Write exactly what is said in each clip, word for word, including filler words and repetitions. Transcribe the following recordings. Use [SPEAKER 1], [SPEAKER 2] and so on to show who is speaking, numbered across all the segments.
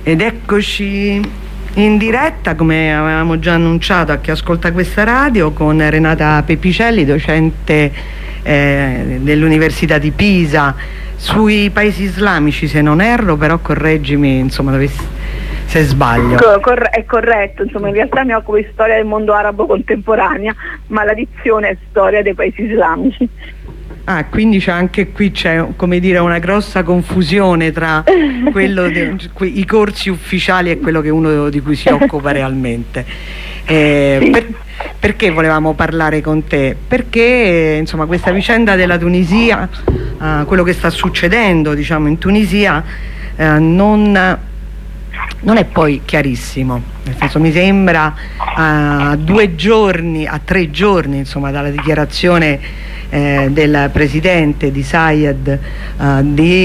[SPEAKER 1] Ed eccoci in diretta, come avevamo già annunciato a chi ascolta questa radio, con Renata Pepicelli, docente eh, dell'Università di Pisa, sui paesi islamici, se non erro, però correggimi, insomma, dove, se sbaglio.
[SPEAKER 2] Cor- è corretto, insomma, in realtà mi occupo di storia del mondo arabo contemporanea, ma la dizione è storia dei paesi islamici.
[SPEAKER 1] Ah, quindi c'è anche qui c'è, come dire, una grossa confusione tra quello de, i corsi ufficiali e quello che uno di cui si occupa realmente. Eh,
[SPEAKER 2] sì.
[SPEAKER 1] per, perché volevamo parlare con te? Perché insomma questa vicenda della Tunisia, eh, quello che sta succedendo, diciamo, in Tunisia, eh, non, non è poi chiarissimo. Nel senso, mi sembra a due giorni, a tre giorni, insomma, dalla dichiarazione Eh, del presidente di Sayed eh,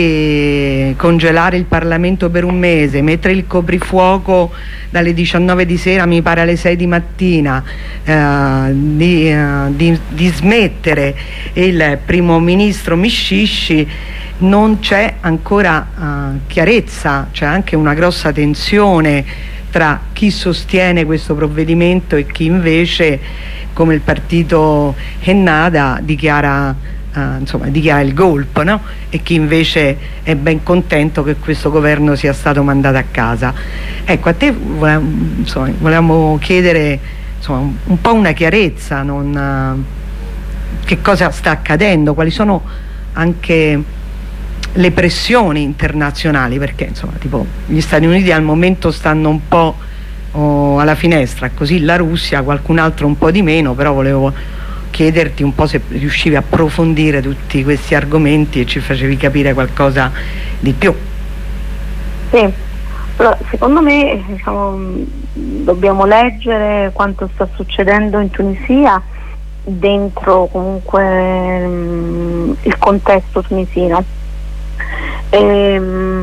[SPEAKER 1] di congelare il Parlamento per un mese, mettere il coprifuoco dalle diciannove di sera, mi pare, alle sei di mattina, eh, di, eh, di, di smettere il primo ministro Mishishi, non c'è ancora eh, chiarezza, c'è anche una grossa tensione tra chi sostiene questo provvedimento e chi invece, come il partito Ennahda, dichiara, uh, insomma, dichiara il golpe, no? E chi invece è ben contento che questo governo sia stato mandato a casa. Ecco, a te volevamo, insomma, volevamo chiedere, insomma, un, un po' una chiarezza, non, uh, che cosa sta accadendo, quali sono anche le pressioni internazionali, perché insomma, tipo, gli Stati Uniti al momento stanno un po' oh, alla finestra, così la Russia, qualcun altro un po' di meno, però volevo chiederti un po' se riuscivi a approfondire tutti questi argomenti e ci facevi capire qualcosa di più.
[SPEAKER 2] Sì, allora, secondo me, diciamo, dobbiamo leggere quanto sta succedendo in Tunisia dentro comunque mh, il contesto tunisino. E,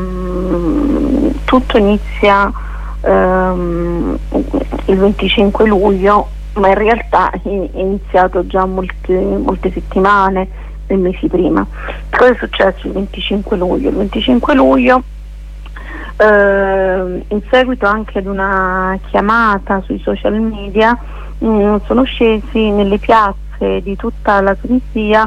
[SPEAKER 2] mh, tutto inizia ehm, il venticinque luglio, ma in realtà è iniziato già molte, molte settimane e mesi prima. Cosa è successo il venticinque luglio? Il venticinque luglio, eh, in seguito anche ad una chiamata sui social media, mh, sono scesi nelle piazze di tutta la Tunisia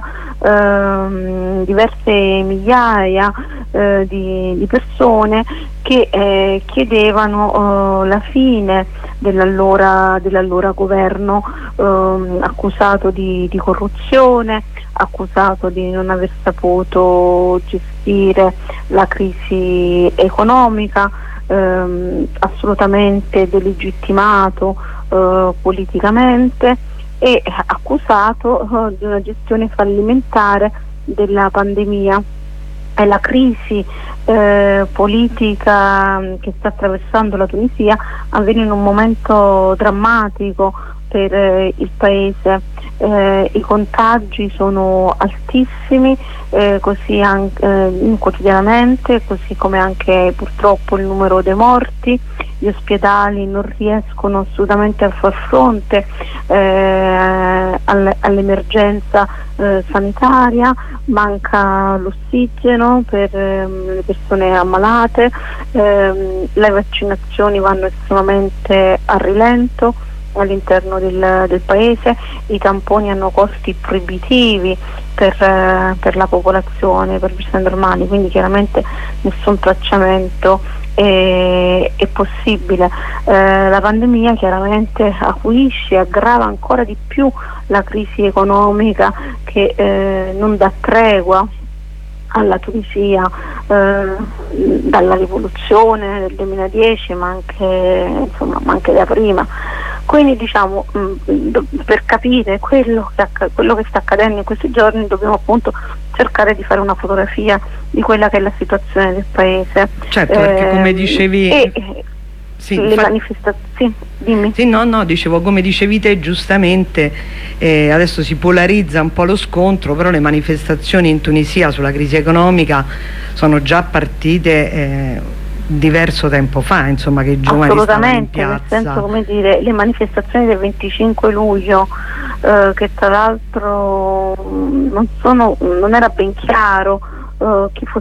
[SPEAKER 2] ehm, diverse migliaia eh, di, di persone che eh, chiedevano eh, la fine dell'allora, dell'allora governo ehm, accusato di, di corruzione, accusato di non aver saputo gestire la crisi economica, ehm, assolutamente delegittimato eh, politicamente, e accusato uh, di una gestione fallimentare della pandemia. E la crisi eh, politica che sta attraversando la Tunisia avviene in un momento drammatico per eh, il paese. Eh, i contagi sono altissimi, eh, così anche eh, quotidianamente, così come anche purtroppo il numero dei morti. Gli ospedali non riescono assolutamente a far fronte eh, all'emergenza eh, sanitaria, manca l'ossigeno per ehm, le persone ammalate, ehm, le vaccinazioni vanno estremamente a rilento all'interno del, del paese, i tamponi hanno costi proibitivi per, eh, per la popolazione, per persone normali, quindi chiaramente nessun tracciamento è, è possibile. Eh, la pandemia chiaramente acuisce e aggrava ancora di più la crisi economica che eh, non dà tregua alla Tunisia eh, dalla rivoluzione del duemiladieci, ma anche, insomma, ma anche da prima. Quindi, diciamo, mh, per capire quello che, acc- quello che sta accadendo in questi giorni dobbiamo appunto cercare di fare una fotografia di quella che è la situazione del paese.
[SPEAKER 1] Certo, perché come
[SPEAKER 2] Eh,
[SPEAKER 1] dicevi...
[SPEAKER 2] e,
[SPEAKER 1] Sì,
[SPEAKER 2] le
[SPEAKER 1] fa...
[SPEAKER 2] manifestazioni, dimmi.
[SPEAKER 1] Sì, no, no, dicevo, come dicevi te giustamente, eh, adesso si polarizza un po' lo scontro, però le manifestazioni in Tunisia sulla crisi economica sono già partite eh, diverso tempo fa, insomma, che i giovani stavano in piazza.
[SPEAKER 2] Assolutamente, nel senso, come dire, le manifestazioni del venticinque luglio, eh, che tra l'altro non sono, non era ben chiaro eh, chi fosse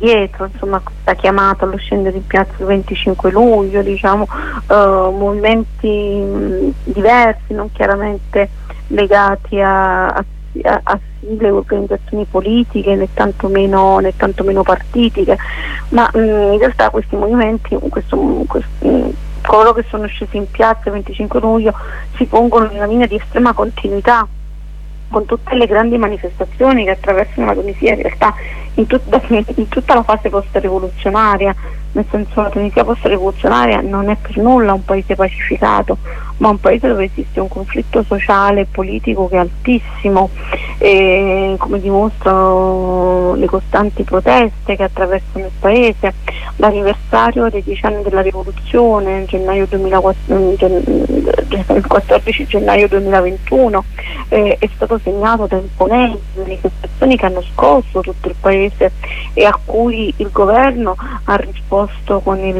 [SPEAKER 2] dietro, insomma, questa chiamata allo scendere in piazza il venticinque luglio, diciamo, eh, movimenti mh, diversi, non chiaramente legati a, a, a sigle, organizzazioni politiche, né tantomeno, né tantomeno partitiche, ma mh, in realtà questi movimenti, questo, questo, mh, coloro che sono scesi in piazza il venticinque luglio si pongono in una linea di estrema continuità con tutte le grandi manifestazioni che attraversano la Tunisia in realtà in, tut- in tutta la fase post-rivoluzionaria, nel senso la Tunisia post-rivoluzionaria non è per nulla un paese pacificato, ma un paese dove esiste un conflitto sociale e politico che è altissimo, e come dimostrano le costanti proteste che attraversano il paese. L'anniversario dei dieci anni della rivoluzione, gennaio duemilaquattordici, quattordici gennaio duemilaventuno, eh, è stato segnato da imponenti manifestazioni che hanno scosso tutto il paese e a cui il governo ha risposto con, il,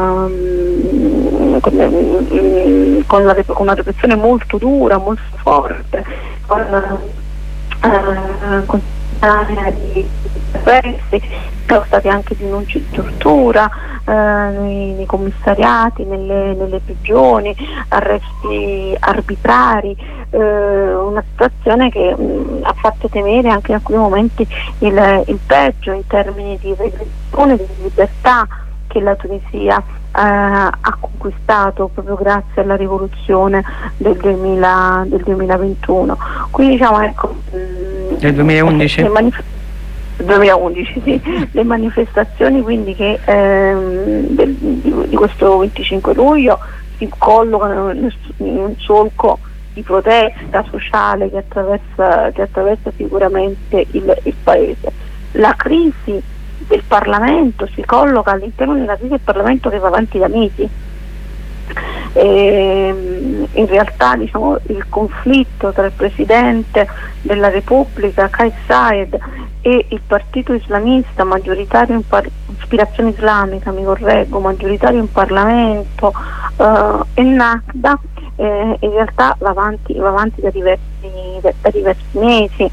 [SPEAKER 2] um, con, um, con, la, con una repressione molto dura, molto forte, con, uh, con di arresti, sono stati anche denunce di tortura eh, nei, nei commissariati, nelle, nelle prigioni, arresti arbitrari, eh, una situazione che mh, ha fatto temere anche in alcuni momenti il, il peggio in termini di repressione, di libertà che la Tunisia eh, ha conquistato proprio grazie alla rivoluzione del, duemila, del duemilaventuno. Quindi diciamo, ecco,
[SPEAKER 1] del duemilaundici?
[SPEAKER 2] Le manif- duemilaundici, sì, le manifestazioni quindi che ehm, del, di, di questo venticinque luglio si collocano in un solco di protesta sociale che attraversa, che attraversa sicuramente il, il paese. La crisi del Parlamento si colloca all'interno della crisi del Parlamento che va avanti da mesi. E, in realtà diciamo, il conflitto tra il Presidente della Repubblica Kais Saied e il partito islamista maggioritario in par- ispirazione islamica, mi correggo, maggioritario in Parlamento, uh, Ennahda, eh, in realtà va avanti, va avanti da diversi, da, da diversi mesi.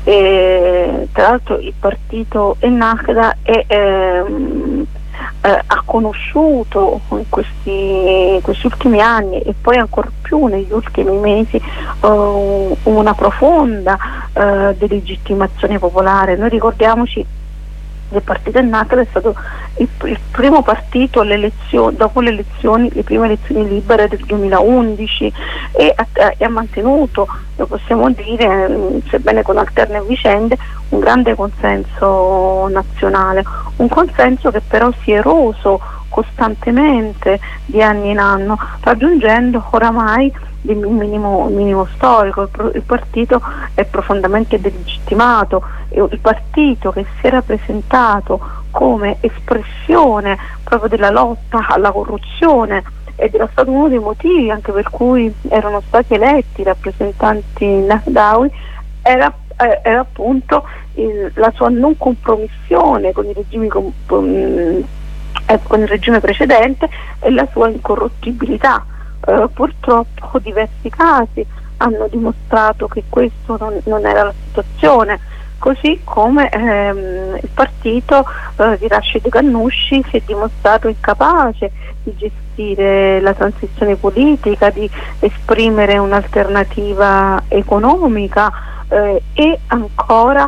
[SPEAKER 2] E, tra l'altro il partito Ennahda è ehm, Eh, ha conosciuto in questi, questi ultimi anni e poi ancor più negli ultimi mesi uh, una profonda uh, delegittimazione popolare. Noi ricordiamoci che il partito Ennahda è stato il, il primo partito alle elezioni, dopo le elezioni, le prime elezioni libere del duemilaundici e ha, e ha mantenuto, lo possiamo dire, sebbene con alterne vicende, un grande consenso nazionale, un consenso che però si è eroso costantemente di anno in anno, raggiungendo oramai il minimo, il minimo storico. Il, il partito è profondamente delegittimato, il partito che si era presentato come espressione proprio della lotta alla corruzione ed era stato uno dei motivi anche per cui erano stati eletti rappresentanti Nahdawi, era, eh, era appunto il, la sua non compromissione con i regimi com, com, eh, con il regime precedente e la sua incorruttibilità. Eh, purtroppo diversi casi hanno dimostrato che questo non, non era la situazione, così come ehm, il partito eh, di Rashid Ghannouchi si è dimostrato incapace di gestire la transizione politica, di esprimere un'alternativa economica eh, e ancora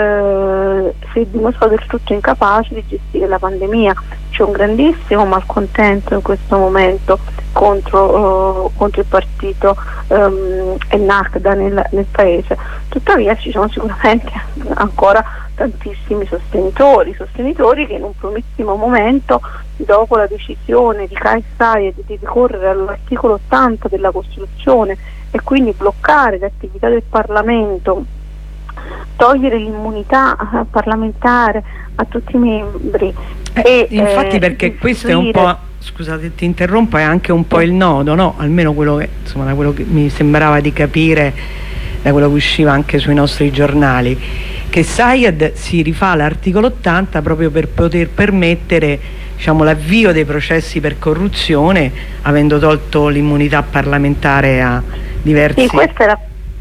[SPEAKER 2] eh, si è dimostrato del tutto incapace di gestire la pandemia. C'è un grandissimo malcontento in questo momento contro, uh, contro il partito um, Ennahda nel, nel paese. Tuttavia ci sono sicuramente ancora tantissimi sostenitori, sostenitori che in un primissimo momento, dopo la decisione di Kais Saied di ricorrere all'articolo ottanta della Costituzione e quindi bloccare le attività del Parlamento, togliere l'immunità parlamentare a tutti i membri,
[SPEAKER 1] eh,
[SPEAKER 2] e,
[SPEAKER 1] infatti
[SPEAKER 2] eh,
[SPEAKER 1] perché questo è un po', scusate ti interrompo, è anche un po' il nodo, no? Almeno quello che, insomma, da quello che mi sembrava di capire, da quello che usciva anche sui nostri giornali, che Saied si rifà all'articolo ottanta proprio per poter permettere, diciamo, l'avvio dei processi per corruzione, avendo tolto l'immunità parlamentare a diversi...
[SPEAKER 2] Sì, questa era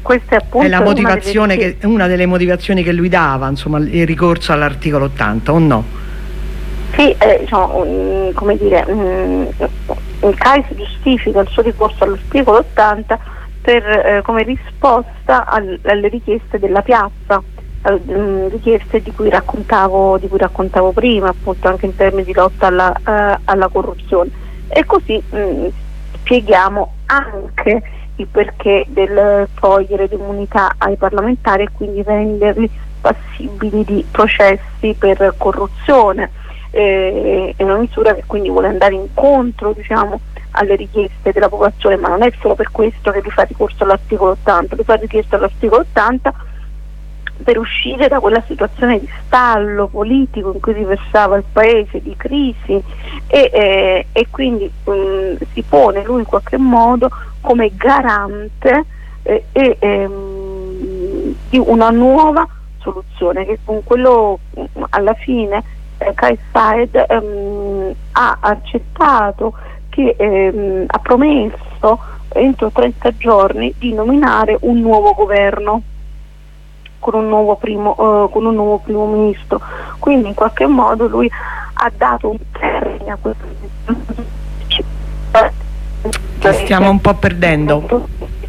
[SPEAKER 2] questa è appunto
[SPEAKER 1] è la motivazione
[SPEAKER 2] una delle...
[SPEAKER 1] che, una delle motivazioni che lui dava, insomma, il ricorso all'articolo ottanta, o no?
[SPEAKER 2] Sì, eh, diciamo, um, come dire, um, il Kais giustifica il suo ricorso all'articolo ottanta per, eh, come risposta al, alle richieste della piazza, eh, richieste di cui raccontavo, di cui raccontavo prima, appunto anche in termini di lotta alla, uh, alla corruzione. E così mh, spieghiamo anche il perché del togliere l'immunità ai parlamentari e quindi renderli passibili di processi per corruzione. Eh, è una misura che quindi vuole andare incontro, diciamo, alle richieste della popolazione, ma non è solo per questo che lui fa ricorso all'articolo ottanta, lui fa richiesta all'articolo ottanta per uscire da quella situazione di stallo politico in cui si versava il paese, di crisi, e, eh, e quindi mh, si pone lui in qualche modo come garante eh, e, ehm, di una nuova soluzione che con quello mh, alla fine eh, Kais Saied ehm, ha accettato, che ehm, ha promesso entro trenta giorni di nominare un nuovo governo con un nuovo primo, uh, con un nuovo primo ministro. Quindi in qualche modo lui ha dato un termine a questo.
[SPEAKER 1] Ti stiamo un po' perdendo.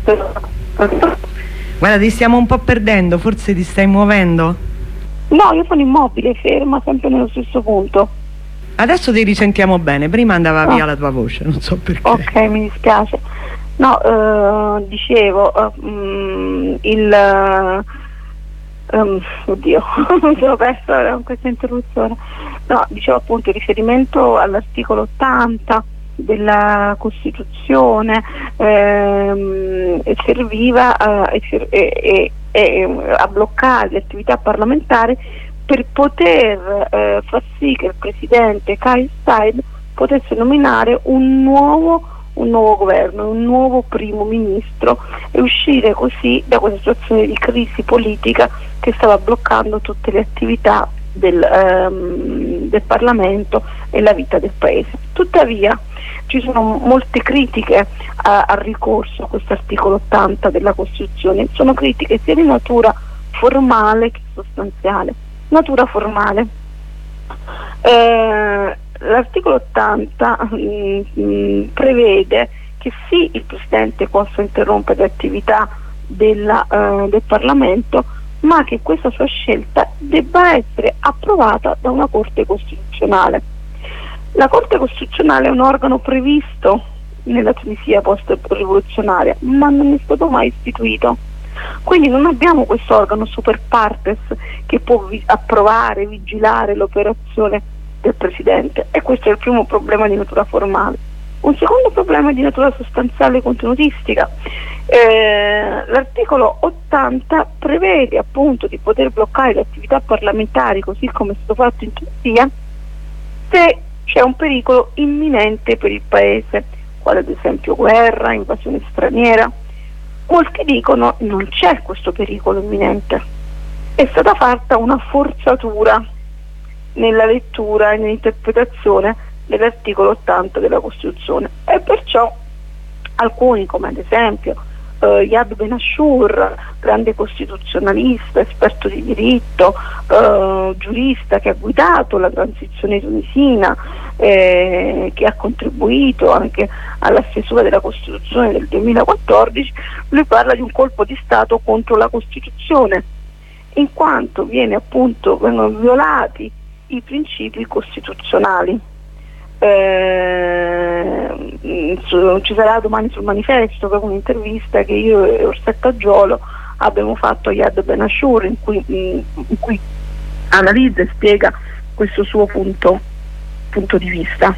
[SPEAKER 1] Guarda, ti stiamo un po' perdendo, forse ti stai muovendo?
[SPEAKER 2] No, io sono immobile, ferma, sempre nello stesso punto.
[SPEAKER 1] Adesso ti risentiamo bene, prima andava
[SPEAKER 2] no.
[SPEAKER 1] via la tua voce, non so perché.
[SPEAKER 2] Ok, mi dispiace. No, uh, dicevo, uh, um, il... Um, oddio, mi sono persa con questa interruzione. No, dicevo appunto il riferimento all'articolo ottanta della Costituzione ehm, e serviva a, e, e, e, a bloccare le attività parlamentari per poter eh, far sì che il presidente Kais Saied potesse nominare un nuovo un nuovo governo, un nuovo primo ministro e uscire così da questa situazione di crisi politica che stava bloccando tutte le attività del, ehm, del Parlamento e la vita del Paese. Tuttavia ci sono molte critiche a, al ricorso a questo articolo ottanta della Costituzione, sono critiche sia di natura formale che sostanziale. Natura formale. Eh, L'articolo ottanta mh, mh, prevede che sì, il Presidente possa interrompere le attività della, uh, del Parlamento, ma che questa sua scelta debba essere approvata da una Corte Costituzionale. La Corte Costituzionale è un organo previsto nella Tunisia post-rivoluzionaria, ma non è stato mai istituito. Quindi non abbiamo questo organo super partes che può vi- approvare, vigilare l'operazione del Presidente, e questo è il primo problema di natura formale. Un secondo problema è di natura sostanziale e contenutistica. Eh, l'articolo ottanta prevede appunto di poter bloccare le attività parlamentari, così come è stato fatto in Tunisia, se c'è un pericolo imminente per il Paese, quale ad esempio guerra, invasione straniera. Molti dicono che non c'è questo pericolo imminente, è stata fatta una forzatura nella lettura e nell'interpretazione dell'articolo ottanta della Costituzione, e perciò alcuni, come ad esempio eh, Yad Ben-Ashur, grande costituzionalista, esperto di diritto, eh, giurista che ha guidato la transizione tunisina, eh, che ha contribuito anche alla stesura della Costituzione del duemilaquattordici, lui parla di un colpo di Stato contro la Costituzione, in quanto viene appunto, vengono violati i principi costituzionali. Eh, su, ci sarà domani sul Manifesto per un'intervista che io e Orsetta Giolo abbiamo fatto a Yad Ben-Ashur, in cui, in cui analizza e spiega questo suo punto, punto di vista.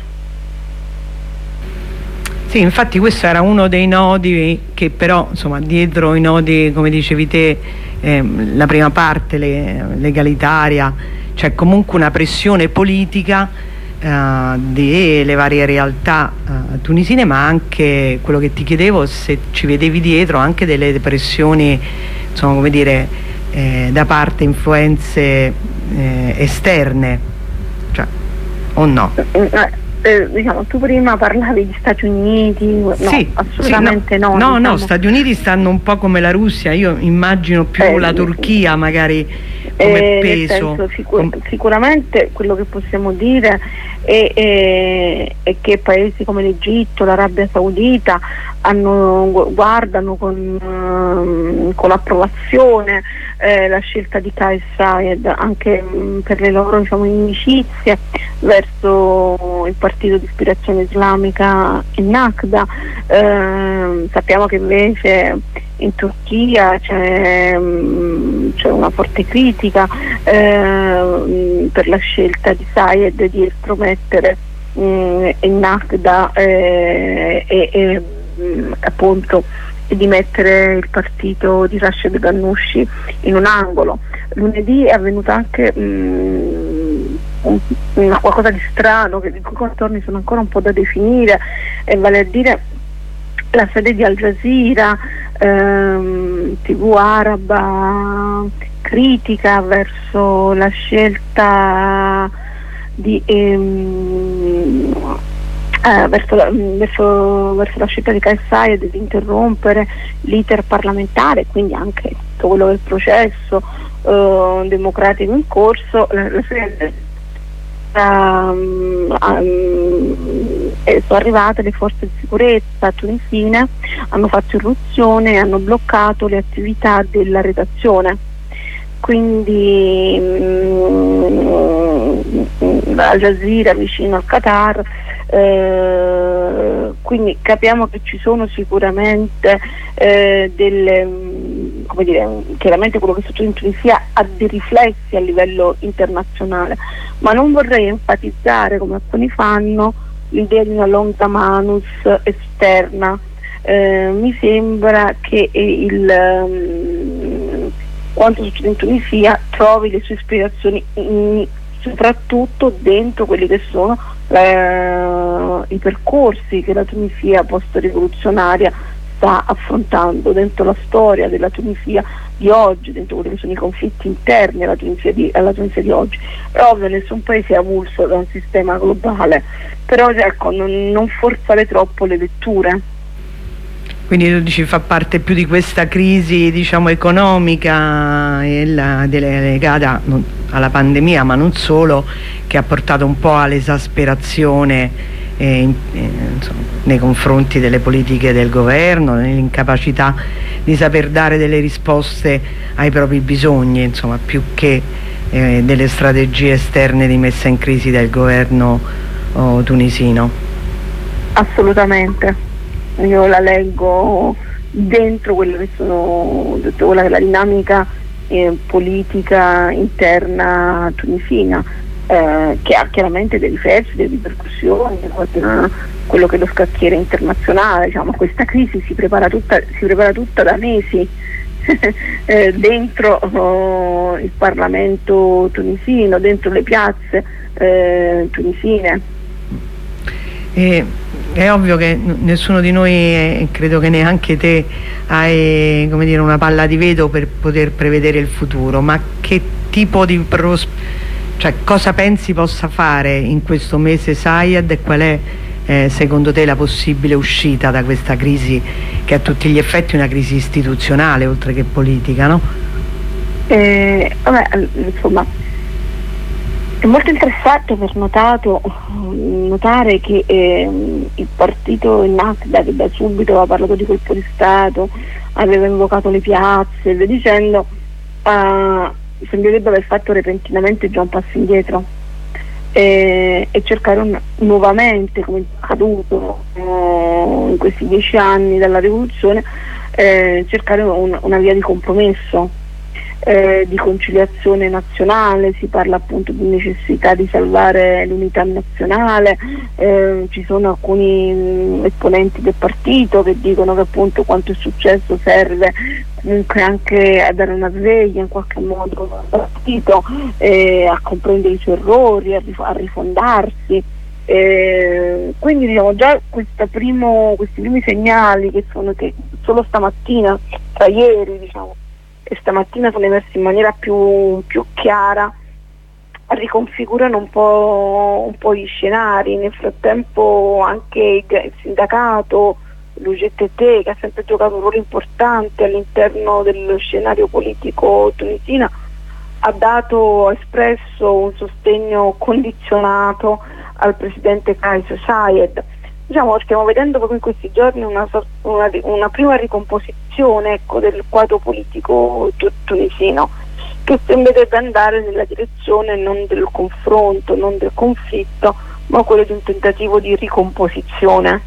[SPEAKER 1] Sì, infatti questo era uno dei nodi che però, insomma, dietro i nodi, come dicevi te, ehm, la prima parte le, legalitaria, c'è comunque una pressione politica eh, delle varie realtà eh, tunisine, ma anche quello che ti chiedevo, se ci vedevi dietro anche delle pressioni, insomma, come dire, eh, da parte influenze eh, esterne, cioè, o no?
[SPEAKER 2] eh, diciamo, tu prima parlavi di Stati Uniti, no,
[SPEAKER 1] sì,
[SPEAKER 2] assolutamente
[SPEAKER 1] sì, no,
[SPEAKER 2] no.
[SPEAKER 1] no,
[SPEAKER 2] diciamo.
[SPEAKER 1] no, Stati Uniti stanno un po' come la Russia, io immagino più
[SPEAKER 2] eh,
[SPEAKER 1] la Turchia magari come
[SPEAKER 2] eh,
[SPEAKER 1] peso.
[SPEAKER 2] Nel senso, sicur sicuramente quello che possiamo dire è, è, è che paesi come l'Egitto, l'Arabia Saudita hanno, guardano con, uh, con approvazione eh, la scelta di Kais Saied, anche mh, per le loro, diciamo, inimicizie verso il partito di ispirazione islamica Ennahda. Eh, sappiamo che invece in Turchia c'è una forte critica eh, per la scelta di Saied di estromettere Ennahda eh, e, e mh, appunto e di mettere il partito di Rashid Ghannouchi in un angolo. Lunedì è avvenuto anche mh, un, una qualcosa di strano, che i cui contorni sono ancora un po' da definire, e vale a dire la sede di Al Jazeera, ehm, tivù araba, critica verso la scelta di ehm, eh, verso, la, verso, verso la scelta di Kais Saied di interrompere l'iter parlamentare, quindi anche tutto quello che è il processo eh, democratico in corso. La, la sede Um, um, e sono arrivate le forze di sicurezza tunisine, hanno fatto irruzione e hanno bloccato le attività della redazione, quindi um, Al Jazeera vicino al Qatar, eh, quindi capiamo che ci sono sicuramente eh, delle, come dire, chiaramente quello che succede in Tunisia ha dei riflessi a livello internazionale, ma non vorrei enfatizzare, come alcuni fanno, l'idea di una longa manus esterna. Eh, mi sembra che il, um, quanto succede in Tunisia trovi le sue ispirazioni in, soprattutto dentro quelli che sono eh, i percorsi che la Tunisia post-rivoluzionaria sta affrontando, dentro la storia della Tunisia di oggi, dentro quelli che sono i conflitti interni alla Tunisia di, alla Tunisia di oggi. È ovvio, nessun paese è avulso da un sistema globale, però ecco, non, non forzare troppo le letture.
[SPEAKER 1] Quindi tu dici fa parte più di questa crisi, diciamo, economica e la, delle, legata non, alla pandemia, ma non solo, che ha portato un po' all'esasperazione eh, in, eh, insomma, nei confronti delle politiche del governo, nell'incapacità di saper dare delle risposte ai propri bisogni, insomma, più che eh, delle strategie esterne di messa in crisi del governo oh, tunisino.
[SPEAKER 2] Assolutamente. Io la leggo dentro quella che sono dentro quella che è la dinamica eh, politica interna tunisina, eh, che ha chiaramente dei riflessi, delle ripercussioni, quello che è lo scacchiere internazionale. Diciamo, questa crisi si prepara tutta, si prepara tutta da mesi eh, dentro oh, il Parlamento tunisino, dentro le piazze eh, tunisine.
[SPEAKER 1] E è ovvio che nessuno di noi, eh, credo che neanche te, hai, come dire, una palla di vetro per poter prevedere il futuro, ma che tipo di pros cioè cosa pensi possa fare in questo mese Saied, e qual è eh, secondo te la possibile uscita da questa crisi, che a tutti gli effetti è una crisi istituzionale oltre che politica, no?
[SPEAKER 2] Eh, vabbè, insomma, è molto interessante aver notato notare che eh, il partito Ennahda, che da subito aveva parlato di colpo di Stato, aveva invocato le piazze e via dicendo, uh, sembrerebbe aver fatto repentinamente già un passo indietro e, e cercare un, nuovamente, come è accaduto uh, in questi dieci anni dalla rivoluzione, eh, cercare un, una via di compromesso. Eh, di conciliazione nazionale. Si parla appunto di necessità di salvare l'unità nazionale, eh, ci sono alcuni mh, esponenti del partito che dicono che appunto quanto è successo serve comunque anche a dare una sveglia in qualche modo al partito, eh, a comprendere i suoi errori, a, rif a rifondarsi. Eh, quindi diciamo già primo, questi primi segnali che sono che solo stamattina, tra ieri diciamo e stamattina sono emersi in maniera più, più chiara, riconfigurano un po', un po' gli scenari. Nel frattempo anche il sindacato, l'U G T T, che ha sempre giocato un ruolo importante all'interno dello scenario politico tunisino, ha dato, ha espresso un sostegno condizionato al presidente Kais Saied. Diciamo, stiamo vedendo proprio in questi giorni una, una, una prima ricomposizione, ecco, del quadro politico tu, tunisino, che sembrerebbe andare nella direzione non del confronto, non del conflitto, ma quello di un tentativo di ricomposizione.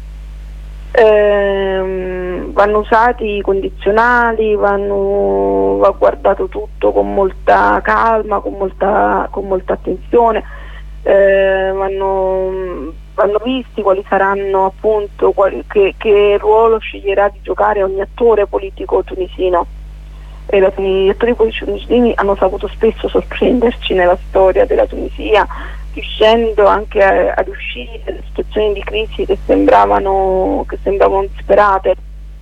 [SPEAKER 2] Ehm, vanno usati i condizionali, vanno, va guardato tutto con molta calma, con molta, con molta attenzione, ehm, vanno, vanno visti quali saranno, appunto, quali, che, che ruolo sceglierà di giocare ogni attore politico tunisino. E la, gli attori politici tunisini hanno saputo spesso sorprenderci nella storia della Tunisia, riuscendo anche a, ad uscire da situazioni di crisi che sembravano, che sembravano disperate.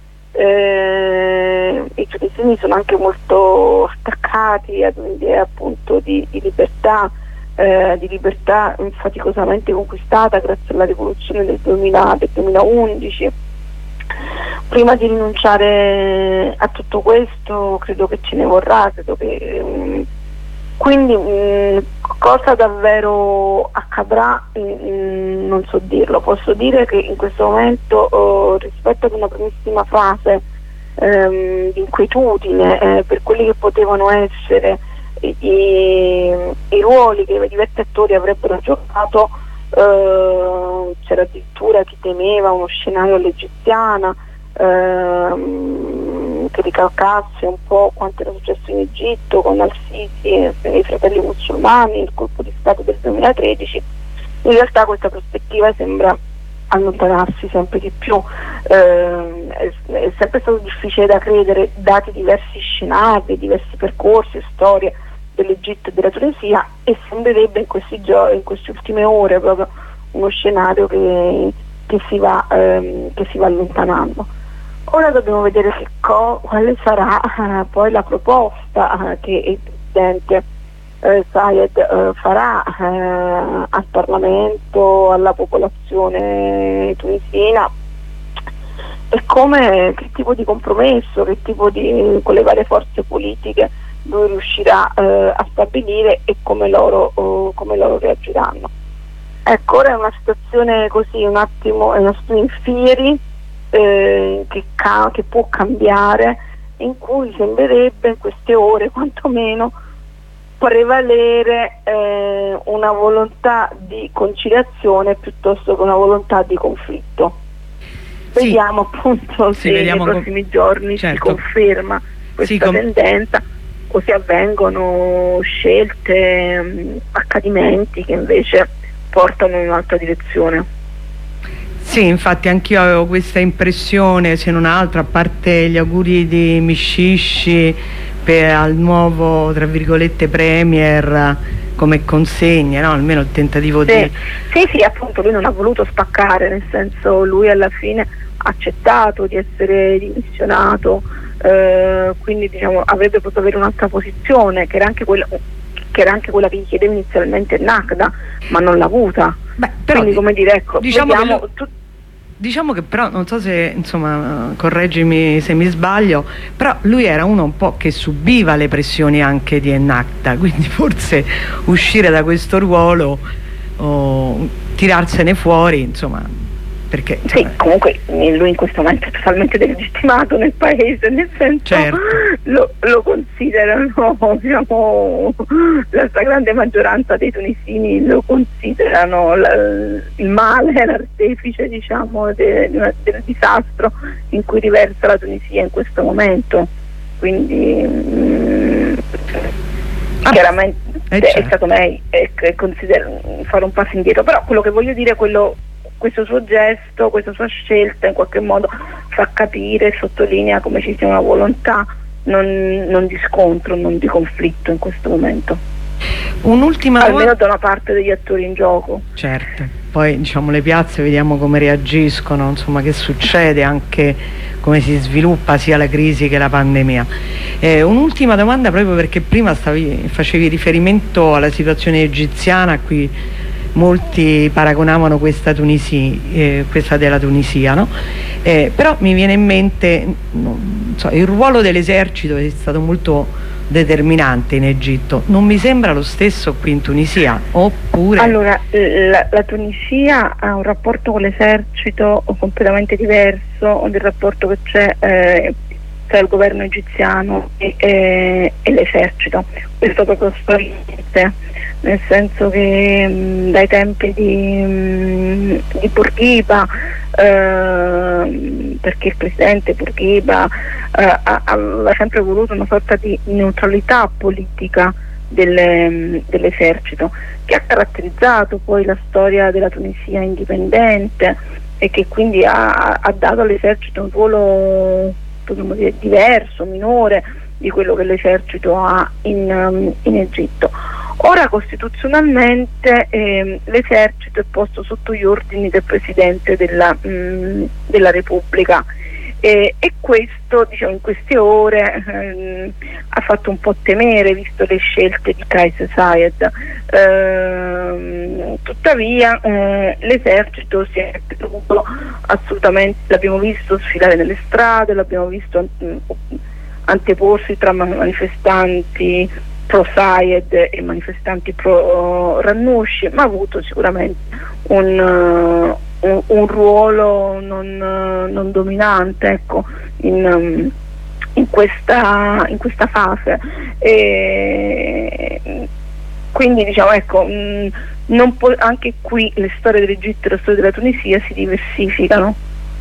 [SPEAKER 2] Eh, I tunisini sono anche molto attaccati ad un'idea, appunto, di, di libertà, eh, di libertà faticosamente conquistata grazie alla rivoluzione del, duemila, del duemilaundici. Prima di rinunciare a tutto questo credo che ce ne vorrà, credo che um, quindi mh, cosa davvero accadrà mh, non so dirlo. Posso dire che in questo momento, uh, rispetto ad una primissima fase um, di inquietudine eh, per quelli che potevano essere i, i, i ruoli che i diversi attori avrebbero giocato, uh, c'era addirittura chi temeva uno scenario all'egiziana, uh, che ricalcasse un po' quanto era successo in Egitto con Al-Sisi e i fratelli musulmani, il colpo di Stato del duemilatredici. In realtà questa prospettiva sembra allontanarsi sempre di più, eh, è, è sempre stato difficile da credere, dati diversi scenari, diversi percorsi, storie dell'Egitto e della Tunisia, e sembrerebbe in questi giorni, in queste ultime ore, proprio uno scenario che, che, si, va, ehm, che si va allontanando. Ora dobbiamo vedere che co- quale sarà uh, poi la proposta uh, che il Presidente uh, Saied uh, farà uh, al Parlamento, alla popolazione tunisina, e come, che tipo di compromesso, che tipo di, con le varie forze politiche lui riuscirà uh, a stabilire e come loro, uh, come loro reagiranno. Ecco, ora è una situazione così, un attimo, è una situazione in fieri, Eh, che, ca- che può cambiare, in cui sembrerebbe in queste ore quantomeno prevalere eh, una volontà di conciliazione piuttosto che una volontà di conflitto. Sì. Vediamo appunto
[SPEAKER 1] sì,
[SPEAKER 2] se
[SPEAKER 1] vediamo
[SPEAKER 2] nei prossimi com- giorni certo. si conferma questa sì, com- tendenza o se avvengono scelte, mh, accadimenti che invece portano in un'altra direzione.
[SPEAKER 1] Sì, infatti anch'io avevo questa impressione, se non altro, a parte gli auguri di Miscisci per, al nuovo, tra virgolette, premier come consegna, no? Almeno il tentativo
[SPEAKER 2] sì.
[SPEAKER 1] di...
[SPEAKER 2] Sì, sì, appunto lui non ha voluto spaccare, nel senso lui alla fine ha accettato di essere dimissionato, eh, quindi diciamo avrebbe potuto avere un'altra posizione, che era anche quella... che era anche quella che gli chiedeva inizialmente Nagda, ma non l'ha avuta. Beh, però, quindi, come dire, ecco,
[SPEAKER 1] diciamo
[SPEAKER 2] vediamo,
[SPEAKER 1] che, tu... diciamo che però, non so se, insomma, correggimi se mi sbaglio, però lui era uno un po' che subiva le pressioni anche di Ennahda, quindi forse uscire da questo ruolo o tirarsene fuori, insomma, perché...
[SPEAKER 2] Sì, comunque lui in questo momento è totalmente delegittimato nel paese, nel senso
[SPEAKER 1] certo.
[SPEAKER 2] lo, lo considerano, diciamo, la stragrande maggioranza dei tunisini lo considerano la, il male, l'artefice, diciamo, de, de, del disastro in cui riversa la Tunisia in questo momento. Quindi mh, ah, chiaramente eh, certo. è stato meglio è, è fare un passo indietro, però quello che voglio dire è quello. Questo suo gesto, questa sua scelta in qualche modo fa capire, sottolinea come ci sia una volontà non, non di scontro, non di conflitto in questo momento.
[SPEAKER 1] Un'ultima
[SPEAKER 2] almeno da una parte degli attori in gioco.
[SPEAKER 1] Certo, poi diciamo le piazze vediamo come reagiscono, insomma che succede, anche come si sviluppa sia la crisi che la pandemia. Eh, un'ultima domanda, proprio perché prima stavi, facevi riferimento alla situazione egiziana, a cui molti paragonavano questa, Tunisi, eh, questa della Tunisia, no? Eh, però mi viene in mente, non so, il ruolo dell'esercito è stato molto determinante in Egitto. Non mi sembra lo stesso qui in Tunisia, oppure...
[SPEAKER 2] Allora, la, la Tunisia ha un rapporto con l'esercito completamente diverso del rapporto che c'è eh, tra il governo egiziano e, e, e l'esercito. Questo proprio storicamente, nel senso che mh, dai tempi di, mh, di Bourguiba, eh, perché il presidente Bourguiba eh, aveva sempre voluto una sorta di neutralità politica delle, dell'esercito, che ha caratterizzato poi la storia della Tunisia indipendente e che quindi ha, ha dato all'esercito un ruolo, potremmo dire, diverso, minore di quello che l'esercito ha in, in Egitto. Ora costituzionalmente eh, l'esercito è posto sotto gli ordini del Presidente della, mh, della Repubblica eh, e questo, diciamo, in queste ore eh, ha fatto un po' temere, visto le scelte di Kais Saied. Eh, tuttavia eh, l'esercito si è tenuto assolutamente, l'abbiamo visto sfilare nelle strade, l'abbiamo visto mh, anteporsi tra manifestanti pro Saied e manifestanti pro uh, Ranouchi, ma ha avuto sicuramente un, uh, un, un ruolo non, uh, non dominante, ecco, in, um, in, questa, in questa fase. E quindi, diciamo, ecco, mh, non po- anche qui le storie dell'Egitto e le storie della Tunisia si diversificano.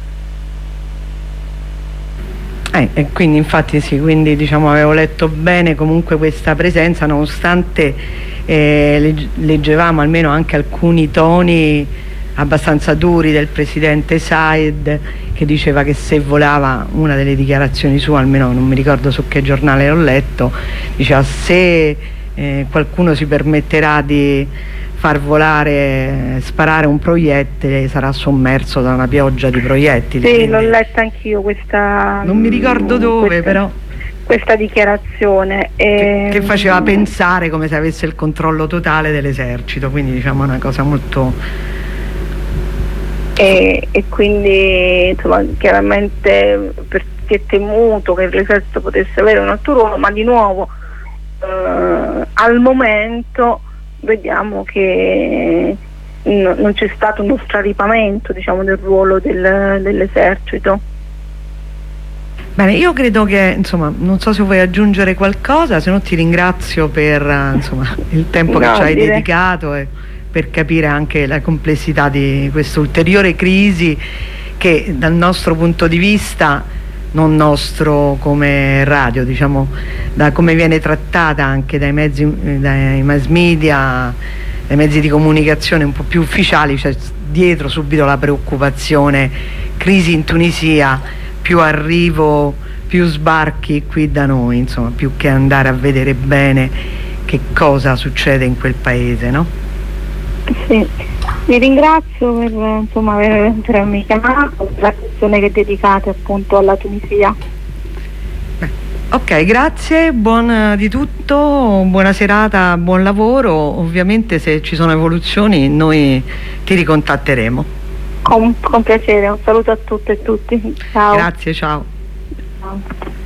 [SPEAKER 1] Eh, e quindi infatti sì, quindi diciamo avevo letto bene comunque questa presenza, nonostante eh, leggevamo almeno anche alcuni toni abbastanza duri del presidente Saied, che diceva che se volava, una delle dichiarazioni sue, almeno non mi ricordo su che giornale l'ho letto, diceva: se eh, qualcuno si permetterà di far volare, sparare un proiettile, sarà sommerso da una pioggia di proiettili.
[SPEAKER 2] Sì,
[SPEAKER 1] quindi...
[SPEAKER 2] l'ho letta anch'io questa...
[SPEAKER 1] non mi ricordo dove,
[SPEAKER 2] questa,
[SPEAKER 1] però...
[SPEAKER 2] questa dichiarazione.
[SPEAKER 1] Che,
[SPEAKER 2] e...
[SPEAKER 1] che faceva pensare come se avesse il controllo totale dell'esercito, quindi diciamo una cosa molto...
[SPEAKER 2] E, e quindi, insomma, chiaramente per, si è temuto che l'esercito potesse avere un altro ruolo, ma di nuovo eh, al momento vediamo che no, non c'è stato uno straripamento, diciamo, del ruolo del, dell'esercito.
[SPEAKER 1] Bene, io credo che, insomma, non so se vuoi aggiungere qualcosa, se no ti ringrazio per insomma, il tempo no, che ci hai dire. dedicato e per capire anche la complessità di questa ulteriore crisi che dal nostro punto di vista, non nostro come radio, diciamo, da come viene trattata anche dai mezzi, dai mass media, dai mezzi di comunicazione un po' più ufficiali, c'è dietro subito la preoccupazione: crisi in Tunisia, più arrivo, più sbarchi qui da noi, insomma, più che andare a vedere bene che cosa succede in quel paese, no?
[SPEAKER 2] Sì. Vi ringrazio per, insomma, aver, per avermi chiamato, per la questione che dedicate appunto alla Tunisia.
[SPEAKER 1] Beh, ok, grazie, buon di tutto, buona serata, buon lavoro. Ovviamente se ci sono evoluzioni noi ti ricontatteremo.
[SPEAKER 2] Con, con piacere, un saluto a tutte e tutti. Ciao.
[SPEAKER 1] Grazie, ciao.
[SPEAKER 2] Ciao.